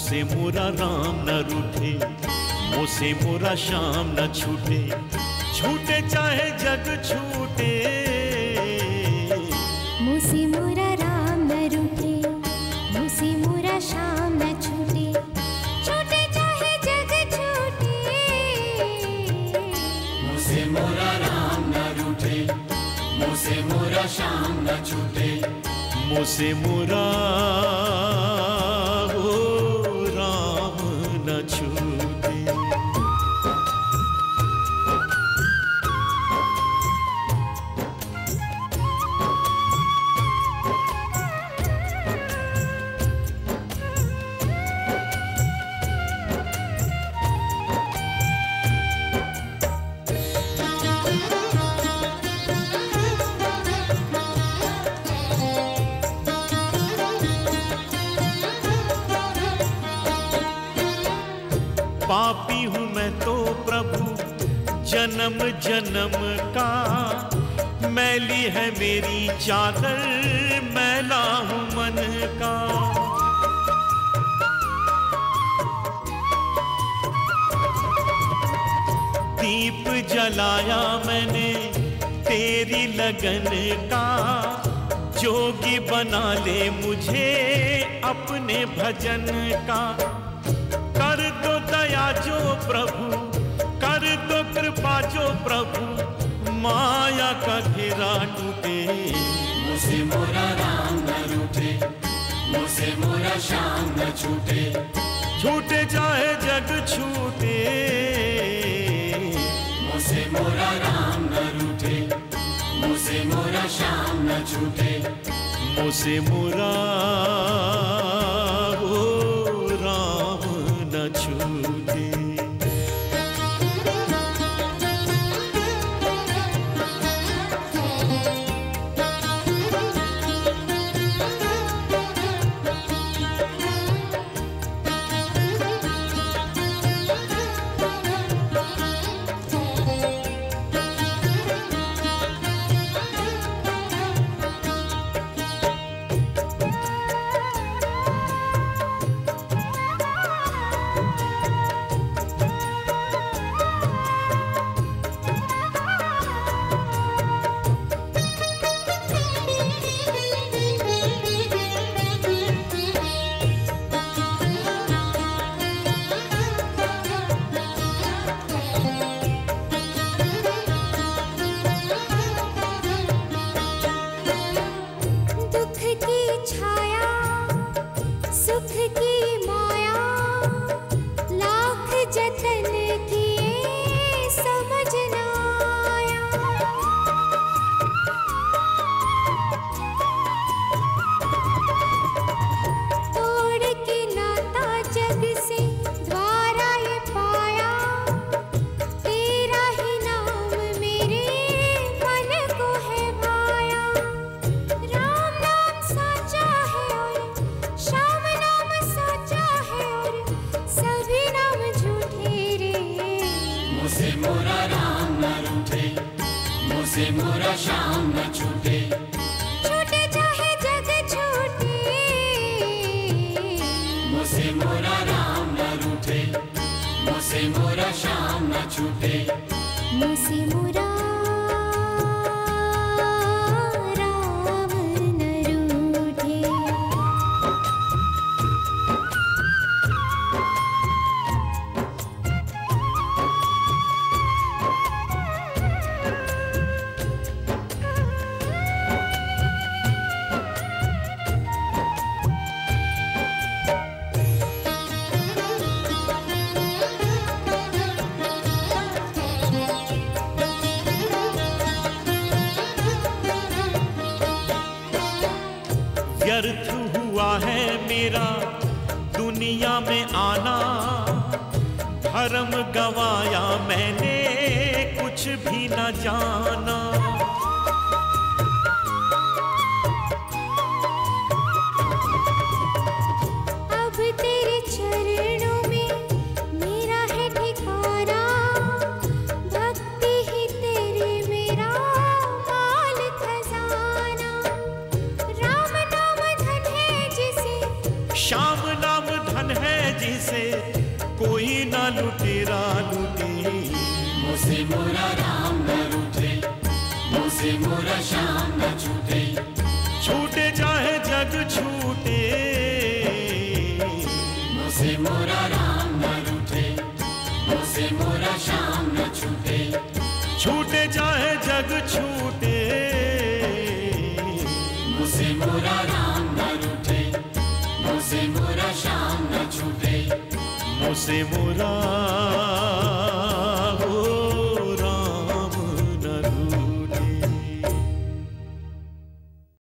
मुझसे मोरा राम न रूठे, मुझसे मोरा श्याम न छूटे, छूटे चाहे जग छूटे। मुझसे मोरा राम न रूठे, मुझसे मोरा श्याम न छूटे, छूटे चाहे जग छूटे। मुझसे मोरा राम न रूठे, मुझसे मोरा श्याम न छूटे, मुझसे मोरा हो राम न छूटे। पापी हूँ मैं तो प्रभु जन्म जन्म का, मैली है मेरी चादर मैला हूँ मन का। दीप जलाया मैंने तेरी लगन का, जोगी बना ले मुझे अपने भजन का। कर दो दया जो प्रभु, कर दो कृपा जो प्रभु, माया का घेरा टूटे। मुझसे मोरा राम न रूठे, मुझसे मोरा श्याम न छूटे, छूटे चाहे जग छूटे। मुझसे मोरा राम न रूठे, मुझसे मोरा श्याम न छूटे, मुझसे मोरा हो राम न छूटे। मुझसे मोरा राम न रूठे, मुझसे मोरा श्याम न छूटे, छूटे चाहे जग छूटे। मुझसे मोरा राम न रूठे, मुझसे मोरा श्याम न छूटे, मुझसे मोरा राम न रूठे। व्यर्थ हुआ है मेरा दुनिया में आना, धर्म गवाया मैंने कुछ भी न जाना। अब तेरे चरणों में मेरा है ठिकाना, भक्ति ही तेरे मेरा माल खजाना। राम नाम धन है जिसे, श्याम नाम धन है मेरा लूटे। मुझसे मोरा राम न रूठे, मुझसे मोरा श्याम न छूटे। छूटे चाहे जग छूटे, मुझसे मोरा राम न रूठे, मुझसे मोरा श्याम न छूटे। छूटे चाहे जग छूटे, मुझसे मोरा राम न रूठे, मुझसे मोरा श्याम न छूटे। मुझसे मोरा